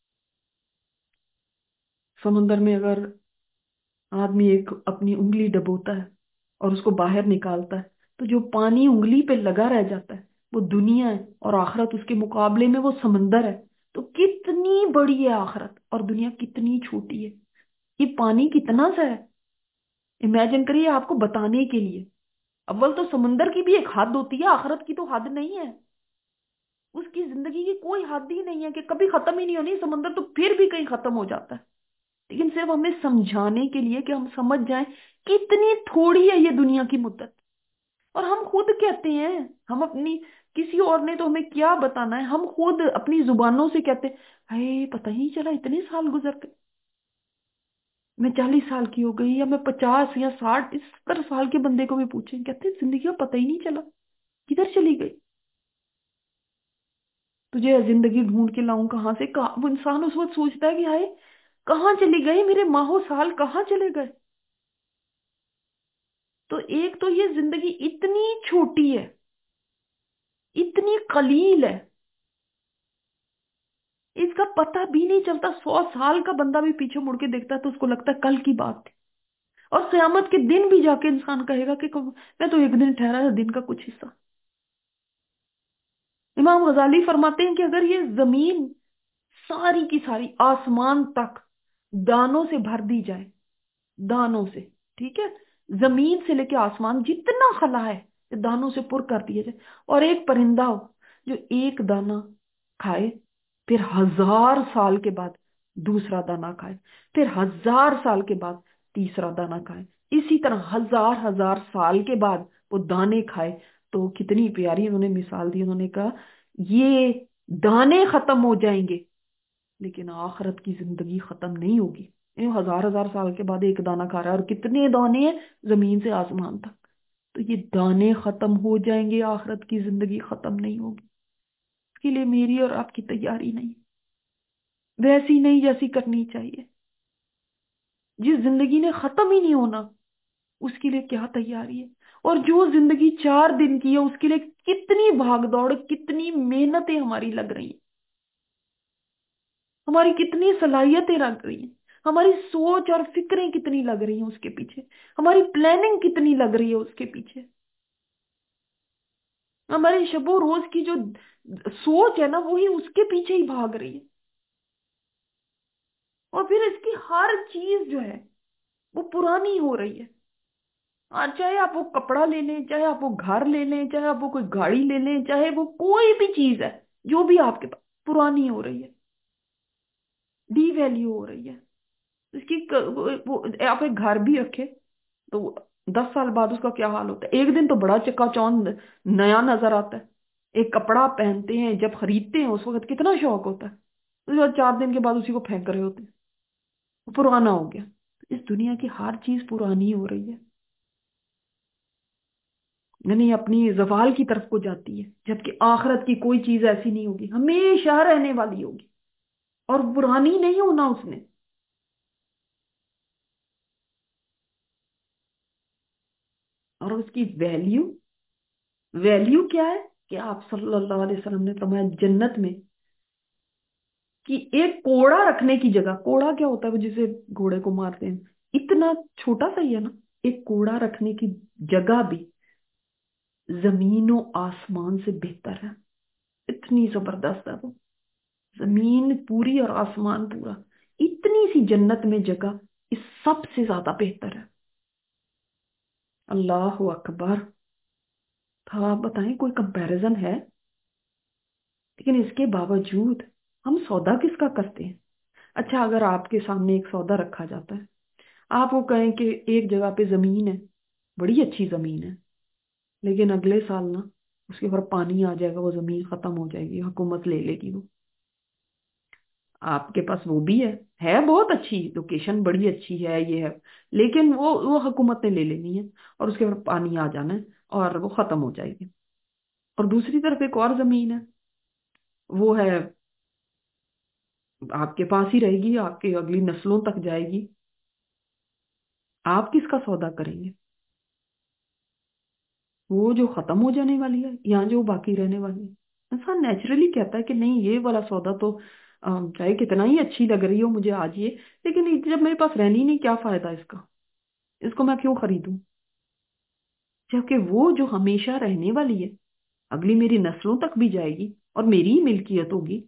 سمندر میں اگر آدمی ایک اپنی انگلی ڈبوتا ہے اور اس کو باہر نکالتا ہے تو جو پانی انگلی پہ لگا رہ جاتا ہے وہ دنیا ہے، اور آخرت اس کے مقابلے میں وہ سمندر ہے. تو کتنی بڑی ہے آخرت اور دنیا کتنی چھوٹی ہے. یہ پانی کتنا سا ہے، امیجن کریے آپ کو بتانے کے لیے. اول تو سمندر کی بھی ایک حد ہوتی ہے، آخرت کی تو حد نہیں ہے. اس کی زندگی کی کوئی حد ہی نہیں ہے کہ کبھی ختم ہی نہیں ہونی. سمندر تو پھر بھی کہیں ختم ہو جاتا ہے، لیکن صرف ہمیں سمجھانے کے لیے کہ ہم سمجھ جائیں کتنی تھوڑی ہے یہ دنیا کی مدت. اور ہم خود کہتے ہیں، ہم اپنی، کسی اور نے تو ہمیں کیا بتانا ہے، ہم خود اپنی زبانوں سے کہتے ہیں اے پتہ ہی نہیں چلا اتنے سال گزر گئے، میں 40 سال کی ہو گئی، یا میں 50 یا 60 70 سال کے بندے کو بھی پوچھیں کہتے ہیں زندگی کا پتہ ہی نہیں چلا کدھر چلی گئی. تجھے زندگی ڈھونڈ کے لاؤں کہاں سے، کہاں وہ انسان اس وقت سوچتا ہے کہ ہائے کہاں چلی گئی، میرے ماہوں سال کہاں چلے گئے. تو ایک تو یہ زندگی اتنی چھوٹی ہے، اتنی قلیل ہے، اس کا پتہ بھی نہیں چلتا. 100 سال کا بندہ بھی پیچھے مڑ کے دیکھتا ہے تو اس کو لگتا ہے کل کی بات تھی. اور قیامت کے دن بھی جا کے انسان کہے گا کہ میں تو ایک دن ٹھہرا ہے، دن کا کچھ حصہ. امام غزالی فرماتے ہیں کہ اگر یہ زمین ساری کی ساری آسمان تک دانوں سے بھر دی جائے، دانوں سے، ٹھیک ہے، زمین سے لے کے آسمان جتنا خلا ہے دانوں سے پر کر دیا جائے، اور ایک پرندہ ہو جو ایک دانہ کھائے، پھر 1000 سال کے بعد دوسرا دانہ کھائے، پھر 1000 سال کے بعد تیسرا دانہ کھائے، اسی طرح 1000 1000 سال کے بعد وہ دانے کھائے. تو کتنی پیاری انہوں نے مثال دی. انہوں نے کہا یہ دانے ختم ہو جائیں گے لیکن آخرت کی زندگی ختم نہیں ہوگی. 1000 1000 سال کے بعد ایک دانہ کھا رہا ہے، اور کتنے دانے ہیں زمین سے آسمان تک. تو یہ دانے ختم ہو جائیں گے، آخرت کی زندگی ختم نہیں ہوگی. اس کے لیے میری اور آپ کی تیاری نہیں، ویسی نہیں جیسی کرنی چاہیے. جس زندگی نے ختم ہی نہیں ہونا اس کے لیے کیا تیاری ہے. اور جو زندگی 4 دن کی ہے اس کے لیے کتنی بھاگ دوڑ، کتنی محنتیں ہماری لگ رہی ہیں، ہماری کتنی صلاحیتیں لگ رہی ہیں، ہماری سوچ اور فکریں کتنی لگ رہی ہیں اس کے پیچھے، ہماری پلاننگ کتنی لگ رہی ہے اس کے پیچھے. ہماری شب و روز کی جو سوچ ہے نا وہی اس کے پیچھے ہی بھاگ رہی ہے. اور پھر اس کی ہر چیز جو ہے وہ پرانی ہو رہی ہے. چاہے آپ وہ کپڑا لے لیں، چاہے آپ وہ گھر لے لیں، چاہے آپ وہ کوئی گاڑی لے لیں، چاہے وہ کوئی بھی چیز ہے جو بھی آپ کے پاس پرانی ہو رہی ہے، ڈی ویلیو ہو رہی ہے. اس کی آپ ایک گھر بھی رکھے تو 10 سال بعد اس کا کیا حال ہوتا ہے. ایک دن تو بڑا چکا چوند نیا نظر آتا ہے، ایک کپڑا پہنتے ہیں جب خریدتے ہیں اس وقت کتنا شوق ہوتا ہے، اس کے بعد 4 دن کے بعد اسی کو پھینک رہے ہوتے ہیں، وہ پرانا ہو گیا. اس دنیا کی ہر چیز پرانی ہو رہی ہے، یعنی اپنی زوال کی طرف کو جاتی ہے. جبکہ آخرت کی کوئی چیز ایسی نہیں ہوگی، ہمیشہ رہنے والی ہوگی اور پرانی نہیں ہونا اس نے. اور اس کی ویلیو، ویلیو کیا ہے کہ آپ صلی اللہ علیہ وسلم نے فرمایا جنت میں کہ ایک کوڑا رکھنے کی جگہ، کوڑا کیا ہوتا ہے وہ جسے گھوڑے کو مارتے ہیں، اتنا چھوٹا سا ہی ہے نا، ایک کوڑا رکھنے کی جگہ بھی زمین و آسمان سے بہتر ہے. اتنی زبردست ہے وہ، زمین پوری اور آسمان پورا، اتنی سی جنت میں جگہ اس سب سے زیادہ بہتر ہے. اللہ اکبر. تو آپ بتائیں کوئی کمپیریزن ہے؟ لیکن اس کے باوجود ہم سودا کس کا کرتے ہیں. اچھا اگر آپ کے سامنے ایک سودا رکھا جاتا ہے، آپ وہ کہیں کہ ایک جگہ پہ زمین ہے، بڑی اچھی زمین ہے، لیکن اگلے سال نا اس کے اوپر پانی آ جائے گا، وہ زمین ختم ہو جائے گی، حکومت لے لے گی. وہ آپ کے پاس وہ بھی ہے بہت اچھی لوکیشن، بڑی اچھی ہے، یہ ہے، لیکن وہ حکومت نے لے لینی ہے اور اس کے اوپر پانی آ جانا ہے اور وہ ختم ہو جائے گی. اور دوسری طرف ایک اور زمین ہے، وہ ہے آپ کے پاس ہی رہے گی، آپ کے اگلی نسلوں تک جائے گی. آپ کس کا سودا کریں گے؟ وہ جو ختم ہو جانے والی ہے یا جو باقی رہنے والی ہے؟ इंसान नेचुरली कहता है कि नहीं, ये वाला सौदा तो चाहे कितना ही अच्छी लग रही हो मुझे आज ये, लेकिन जब मेरे पास रहनी नहीं, क्या फायदा इसका, इसको मैं क्यों खरीदूं। जबकि वो जो हमेशा रहने वाली है, अगली मेरी नस्लों तक भी जाएगी और मेरी ही मिल्कियत होगी,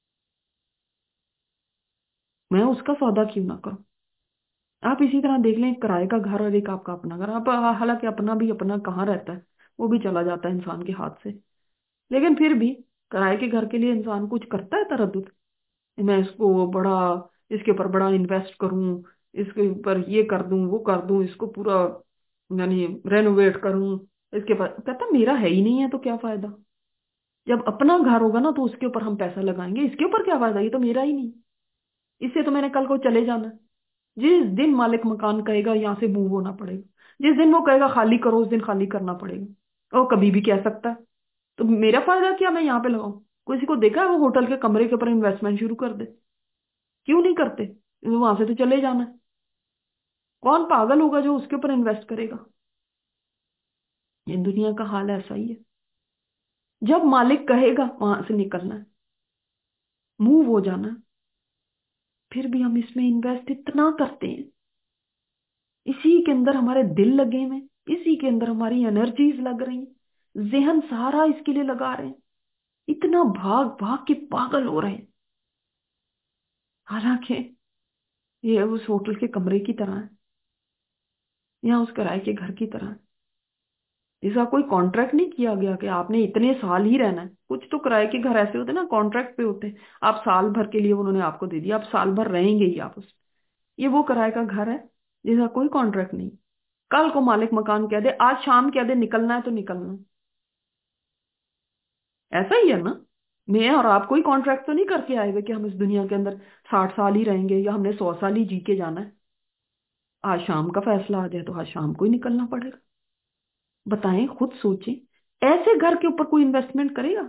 मैं उसका सौदा क्यों ना करूं। आप इसी तरह देख लें, एक किराए का घर और एक आपका अपना घर, आप हालांकि अपना भी अपना कहाँ रहता है, वो भी चला जाता है इंसान के हाथ से, लेकिन फिर भी किराए के घर के लिए इंसान कुछ करता है तरद्दुत, मैं इसको बड़ा, इसके ऊपर बड़ा इन्वेस्ट करूं, इसके ऊपर ये कर दूं वो कर दूं, इसको पूरा यानी रेनोवेट करूं, इसके ऊपर कहता मेरा है ही नहीं है तो क्या फायदा। जब अपना घर होगा ना तो उसके ऊपर हम पैसा लगाएंगे, इसके ऊपर क्या फायदा, ये तो मेरा ही नहीं, इससे तो मैंने कल को चले जाना है। जिस दिन मालिक मकान कहेगा यहाँ से मूव होना पड़ेगा, जिस दिन वो कहेगा खाली करो उस दिन खाली करना पड़ेगा, और कभी भी कह सकता है। तो मेरा फायदा क्या मैं यहाँ पे लगाऊं। किसी को देखा है वो होटल के कमरे के ऊपर इन्वेस्टमेंट शुरू कर दे, क्यों नहीं करते, वहां से तो चले जाना है। कौन पागल होगा जो उसके ऊपर इन्वेस्ट करेगा। ये दुनिया का हाल ऐसा ही है, जब मालिक कहेगा वहां से निकलना है, मूव हो जाना है, फिर भी हम इसमें इन्वेस्ट इतना करते हैं, इसी के अंदर हमारे दिल लगे हुए हैं, इसी के अंदर हमारी एनर्जीज लग रही हैं, जहन सारा इसके लिए लगा रहे हैं, इतना भाग भाग के पागल हो रहे हैं। हालांकि ये उस होटल के कमरे की तरह है या उस किराए के घर की तरह है, इसका कोई कॉन्ट्रैक्ट नहीं किया गया कि आपने इतने साल ही रहना है। कुछ तो किराए के घर ऐसे होते हैं ना, कॉन्ट्रैक्ट पे होते हैं, आप साल भर के लिए उन्होंने आपको दे दिया, आप साल भर रहेंगे ही आप उस। ये वो किराए का घर है जिसका कोई कॉन्ट्रैक्ट नहीं। कल को मालिक मकान कह दे, आज शाम कह दे निकलना है तो निकलना है। ऐसा ही है ना। मैं और आप कोई कॉन्ट्रैक्ट तो नहीं करके आए हुए कि हम इस दुनिया के अंदर 60 साल ही रहेंगे या हमने 100 साल ही जी के जाना है। आज शाम का फैसला आ जाए तो आज शाम को ही निकलना पड़ेगा। बताएं, खुद सोचें, ऐसे घर के ऊपर कोई इन्वेस्टमेंट करेगा।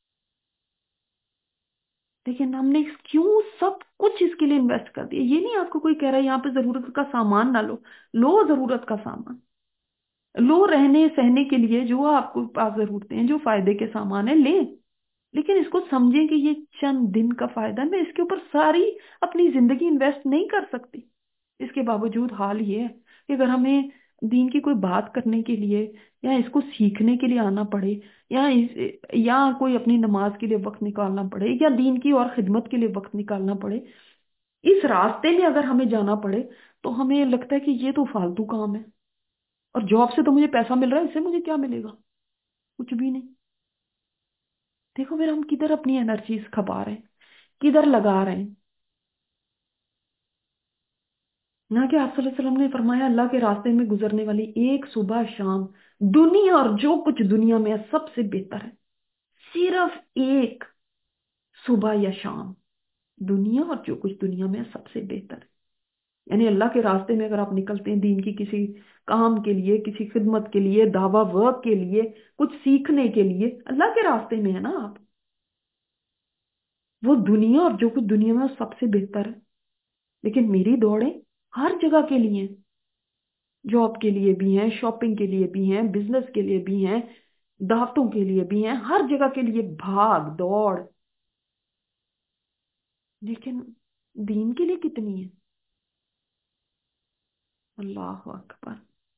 लेकिन हमने क्यों सब कुछ इसके लिए इन्वेस्ट कर दिया। ये नहीं आपको कोई कह रहा है यहाँ पे जरूरत का सामान ना लो, लो जरूरत का सामान, लो रहने सहने के लिए जो आपको पास जरूरतें हैं, जो फायदे के सामान है ले, लेकिन इसको समझें कि ये चंद दिन का फायदा है, मैं इसके ऊपर सारी अपनी जिंदगी इन्वेस्ट नहीं कर सकती। इसके बावजूद हाल ये है कि अगर हमें दीन की कोई बात करने के लिए या इसको सीखने के लिए आना पड़े, या कोई अपनी नमाज के लिए वक्त निकालना पड़े या दीन की और खिदमत के लिए वक्त निकालना पड़े, इस रास्ते में अगर हमें जाना पड़े, तो हमें लगता है कि ये तो फालतू काम है, और जॉब से तो मुझे पैसा मिल रहा है, इससे मुझे क्या मिलेगा, कुछ भी नहीं। देखो फिर हम किधर अपनी एनर्जीज खपा रहे हैं, किधर लगा रहे हैं। ना कि आप सल्लल्लाहु अलैहि वसल्लम ने फरमाया अल्लाह के रास्ते में गुजरने वाली एक सुबह शाम दुनिया और जो कुछ दुनिया में है सबसे बेहतर है। सिर्फ एक सुबह या शाम दुनिया और जो कुछ दुनिया में है सबसे बेहतर है। यानी अल्लाह के रास्ते में अगर आप निकलते हैं दीन की किसी काम के लिए, किसी खिदमत के लिए, दावा वर्क के लिए, कुछ सीखने के लिए, अल्लाह के रास्ते में है ना आप, वो दुनिया और जो कुछ दुनिया में है वो सबसे बेहतर है। लेकिन मेरी दौड़ें हर जगह के लिए हैं, जॉब के लिए भी हैं, शॉपिंग के लिए भी हैं, बिजनेस के लिए भी हैं, दावतों के लिए भी हैं, हर जगह के लिए भाग दौड़। लेकिन दीन के लिए कितनी है। अल्लाह अकबर।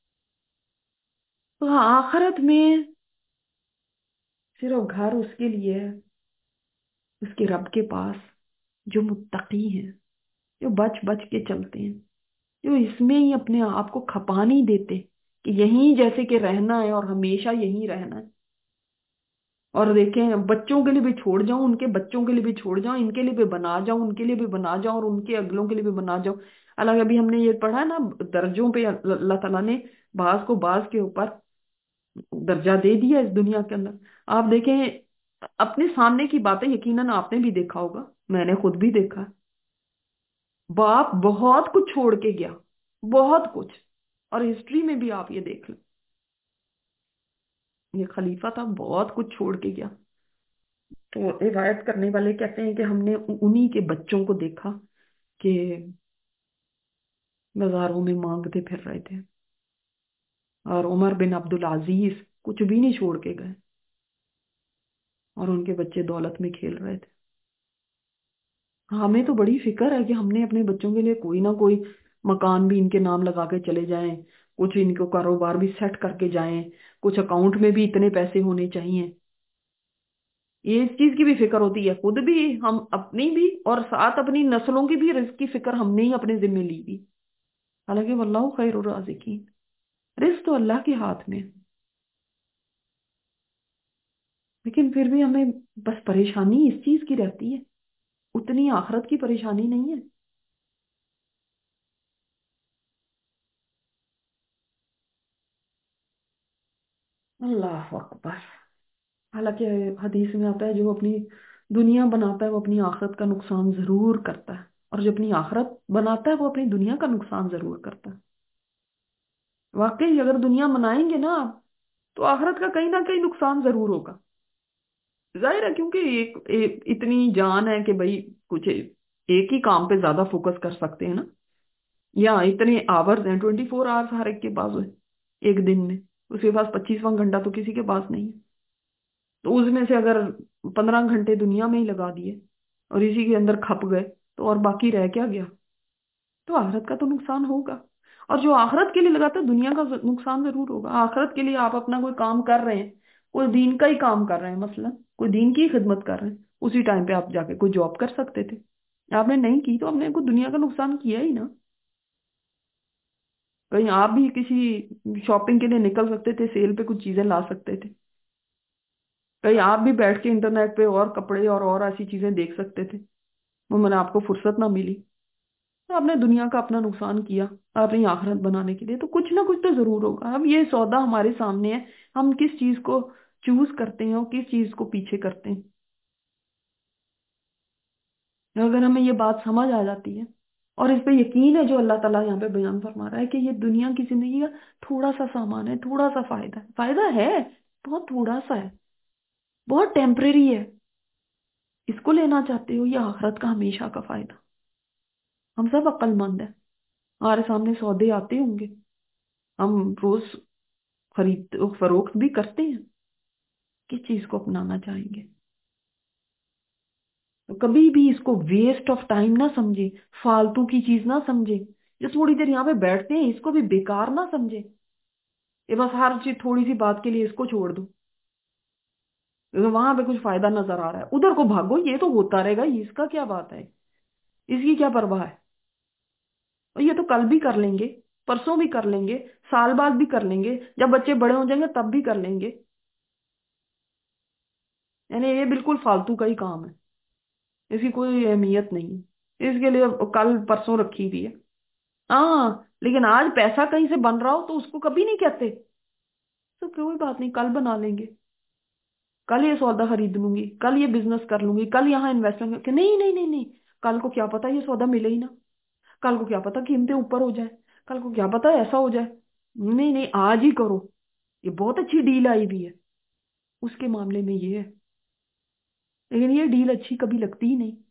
तो आखिरत में सिर्फ घर उसके लिए है, उसके रब के पास, जो मुत्तकी हैं, जो बच बच के चलते हैं, जो इसमें ही अपने आप को खपा नहीं देते कि यहीं जैसे कि रहना है और हमेशा यहीं रहना है। और देखें, बच्चों के लिए भी छोड़ जाऊं, उनके बच्चों के लिए भी छोड़ जाऊं, इनके लिए भी बना जाऊं, उनके लिए भी बना जाऊं, और उनके अगलों के लिए भी बना जाऊं। अलग अभी हमने ये पढ़ा है ना, दर्जों पे अल्लाह ताला ने बाज को बाज के ऊपर दर्जा दे दिया इस दुनिया के अंदर। आप देखें, अपने सामने की बातें यकीनन आपने भी देखा होगा, मैंने खुद भी देखा है। बाप बहुत कुछ छोड़ के गया, बहुत कुछ, और हिस्ट्री में भी आप ये देख लें, ये खलीफा था, बहुत कुछ छोड़ के गया। तो रिवायत करने वाले कहते हैं कि हमने उन्हीं के बच्चों को देखा कि बाजारों में मांगते फिर रहे थे, और उमर बिन अब्दुल अजीज कुछ भी नहीं छोड़ के गए। اور ان کے بچے دولت میں کھیل رہے تھے. ہمیں تو بڑی فکر ہے کہ ہم نے اپنے بچوں کے لیے کوئی نہ کوئی مکان بھی ان کے نام لگا کے چلے جائیں، کچھ ان کو کاروبار بھی سیٹ کر کے جائیں، کچھ اکاؤنٹ میں بھی اتنے پیسے ہونے چاہیے. یہ اس چیز کی بھی فکر ہوتی ہے، خود بھی، ہم اپنی بھی، اور ساتھ اپنی نسلوں کی بھی رزق کی فکر ہم نے ہی اپنے ذمہ لی بھی. حالانکہ واللہ خیر الرازقین، رزق تو اللہ کے ہاتھ میں ہے. لیکن پھر بھی ہمیں بس پریشانی اس چیز کی رہتی ہے، اتنی آخرت کی پریشانی نہیں ہے. اللہ اکبر. حالانکہ حدیث میں آتا ہے جو اپنی دنیا بناتا ہے وہ اپنی آخرت کا نقصان ضرور کرتا ہے، اور جو اپنی آخرت بناتا ہے وہ اپنی دنیا کا نقصان ضرور کرتا ہے. واقعی اگر دنیا منائیں گے نا آپ، تو آخرت کا کہیں نہ کہیں نقصان ضرور ہوگا. ظاہر ہے کیونکہ اتنی جان ہے کہ بھائی کچھ ایک ہی کام پہ زیادہ فوکس کر سکتے ہیں نا، یا اتنے آورز ہیں، 24 آورز ہر ایک کے پاس ہے ایک دن میں، اس کے پاس 25واں گھنٹہ تو کسی کے پاس نہیں ہے. تو اس میں سے اگر 15 گھنٹے دنیا میں ہی لگا دیے اور اسی کے اندر کھپ گئے تو اور باقی رہ کیا گیا؟ تو آخرت کا تو نقصان ہوگا. اور جو آخرت کے لیے لگاتا ہے دنیا کا نقصان ضرور ہوگا. آخرت کے لیے آپ اپنا کوئی کام کر رہے ہیں، کوئی دین کا ہی کام کر رہے ہیں، مثلا کوئی دین کی خدمت کر رہے ہیں، اسی ٹائم پہ آپ جا کے کوئی جاب کر سکتے تھے. آپ نے نہیں کی تو آپ نے کوئی دنیا کا نقصان کیا ہی نا. کہیں آپ بھی کسی شاپنگ کے لیے نکل سکتے تھے، سیل پہ کچھ چیزیں لا سکتے تھے. کہیں آپ بھی بیٹھ کے انٹرنیٹ پہ اور کپڑے اور ایسی چیزیں دیکھ سکتے تھے. وہ میں نے آپ کو فرصت نہ ملی تو آپ نے دنیا کا اپنا نقصان کیا اپنی آخرت بنانے کے لیے. تو کچھ نہ کچھ تو ضرور ہوگا. اب یہ سودا ہمارے سامنے ہے، ہم کس چیز کو چوز کرتے ہیں اور کس چیز کو پیچھے کرتے ہیں. اگر ہمیں یہ بات سمجھ آ جاتی ہے اور اس پہ یقین ہے جو اللہ تعالیٰ یہاں پہ بیان فرما رہا ہے کہ یہ دنیا کی زندگی کا تھوڑا سا سامان ہے، تھوڑا سا فائدہ ہے، بہت تھوڑا سا ہے، بہت ٹیمپریری ہے. اس کو لینا چاہتے ہو یا آخرت کا ہمیشہ کا فائدہ؟ ہم سب عقل مند ہیں، ہمارے سامنے سودے آتے ہوں گے، ہم روز خرید و فروخت بھی کرتے ہیں. کس چیز کو اپنانا چاہیں گے؟ تو کبھی بھی اس کو ویسٹ آف ٹائم نہ سمجھے، فالتو کی چیز نہ سمجھے. جو تھوڑی دیر یہاں پہ بیٹھتے ہیں اس کو بھی بیکار نہ سمجھے. یہ بس ہر چیز تھوڑی سی بات کے لیے اس کو چھوڑ دو، کیونکہ وہاں پہ کچھ فائدہ نظر آ رہا ہے، ادھر کو بھاگو، یہ تو ہوتا رہے گا، اس کا کیا بات ہے، اس کی کیا پرواہ ہے، اور یہ تو کل بھی کر لیں گے، پرسوں بھی کر لیں گے، سال بعد بھی کر لیں گے، جب بچے بڑے ہو جائیں گے تب بھی کر لیں گے. یعنی یہ بالکل فالتو کا ہی کام ہے، اس کی کوئی اہمیت نہیں ہے، اس کے لیے کل پرسوں رکھی ہوئی ہے. ہاں، لیکن آج پیسہ کہیں سے بن رہا ہو تو اس کو کبھی نہیں کہتے تو کوئی بات نہیں، کل بنا لیں گے، کل یہ سودا خرید لوں گی، کل یہ بزنس کر لوں گی، کل یہاں انویسٹمنٹ. کہ نہیں نہیں نہیں نہیں، کل کو کیا پتا یہ سودا ملے ہی نا، کل کو کیا پتا قیمتیں اوپر ہو جائے، کل کو کیا پتا ایسا ہو جائے. نہیں نہیں، آج ہی کرو، یہ بہت اچھی ڈیل آئی بھی ہے. اس کے معاملے میں یہ ہے، لیکن یہ ڈیل اچھی کبھی لگتی ہی نہیں.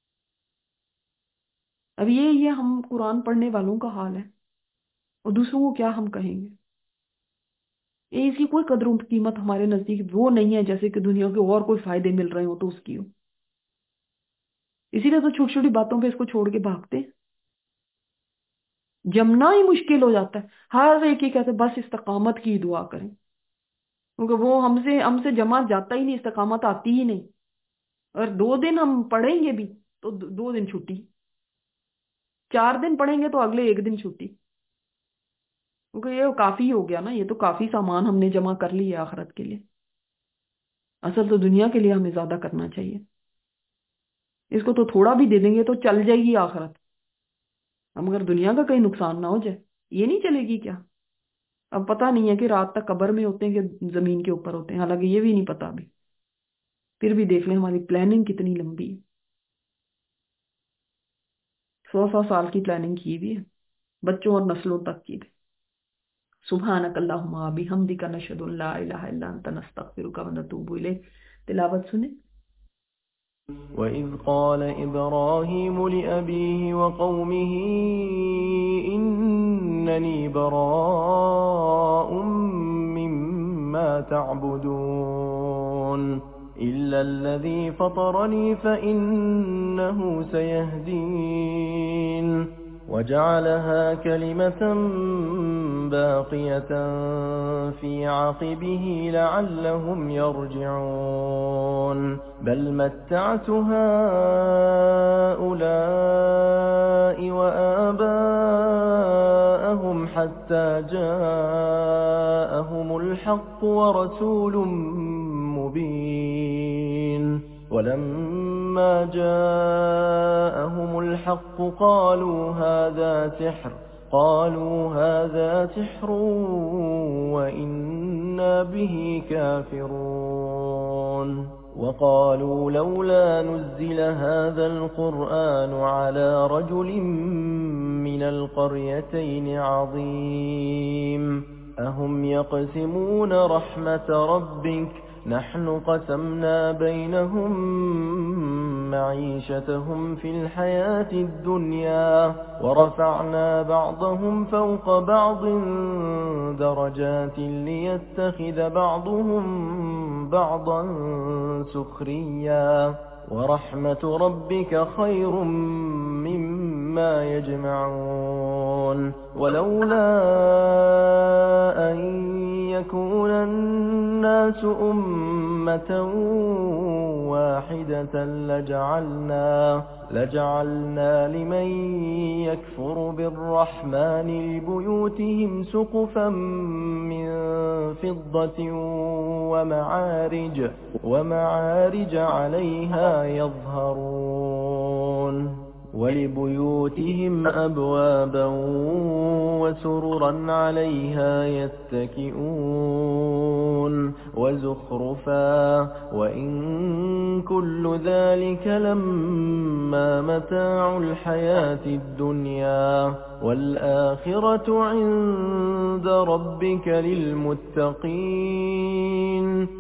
اب یہ ہم قرآن پڑھنے والوں کا حال ہے، اور دوسروں کو کیا ہم کہیں گے. یہ اس کی کوئی قدر و قیمت ہمارے نزدیک وہ نہیں ہے جیسے کہ دنیا کے اور کوئی فائدے مل رہے ہو تو اس کی ہو. اسی لیے تو چھوٹی چھوٹی باتوں پہ اس کو چھوڑ کے بھاگتے ہیں. جمنا ہی مشکل ہو جاتا ہے. ہر ایک ہی کہتے ہیں بس استقامت کی دعا کریں، کیونکہ وہ ہم سے جمع جاتا ہی نہیں، استقامت آتی ہی نہیں. اور 2 دن ہم پڑھیں گے بھی تو 2 دن چھٹی، 4 دن پڑھیں گے تو اگلے ایک دن چھٹی، کیونکہ یہ کافی ہو گیا نا، یہ تو کافی سامان ہم نے جمع کر لی ہے آخرت کے لیے. اصل تو دنیا کے لیے ہمیں زیادہ کرنا چاہیے. اس کو تو تھوڑا بھی دے دیں گے تو چل جائے گی آخرت. ہم اگر دنیا کا کہیں نقصان نہ ہو جائے یہ نہیں چلے گی کیا؟ اب پتہ نہیں ہے کہ رات تک قبر میں ہوتے ہیں کہ زمین کے اوپر ہوتے ہیں، حالانکہ یہ بھی نہیں پتا ابھی. پھر بھی دیکھ لیں ہماری پلاننگ کتنی لمبی ہے، 100 100 سال کی پلاننگ کی بھی ہے، بچوں اور نسلوں تک کی بھی. سبحانک اللہم بحمدک نشہد ان لا الہ الا انت نستغفرک و نتوب الیک. تلاوت سنیں. وَإِذْ قَالَ إِبْرَاهِيمُ لِأَبِيهِ وَقَوْمِهِ إِنَّنِي بَرَاءٌ مِّمَّا تَعْبُدُونَ إلا الذي فطرني فإنه سيهدين وجعلها كلمة باقية في عقبه لعلهم يرجعون بل متعت هؤلاء وآباءهم حتى جاءهم الحق ورسول مبين ولما جاءهم الحق قالوا هذا سحر وإنا به كافرون وقالوا لولا نزل هذا القرآن على رجل من القريتين عظيم أهم يقسمون رحمة ربك نحن قسمنا بينهم معيشتهم في الحياة الدنيا ورفعنا بعضهم فوق بعض درجات ليتخذ بعضهم بعضا سخريا ورحمة ربك خير مما يجمعون ولولا أن يكون الناس أمة واحدة لجعلنا لمن يكفر بالرحمن لبيوتهم سقفا من فضة ومعارج عليها يظهرون ولبيوتهم أبوابا وسررا عليها يتكئون وزخرفا وإن كل ذلك لما متاع الحياة الدنيا والآخرة عند ربك للمتقين